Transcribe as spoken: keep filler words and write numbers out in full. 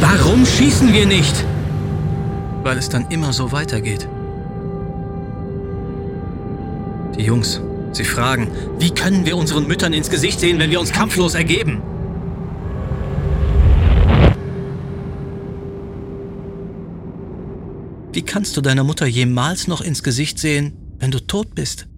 Warum schießen wir nicht? Weil es dann immer so weitergeht. Die Jungs, sie fragen, wie können wir unseren Müttern ins Gesicht sehen, wenn wir uns kampflos ergeben? Wie kannst du deiner Mutter jemals noch ins Gesicht sehen, wenn du tot bist?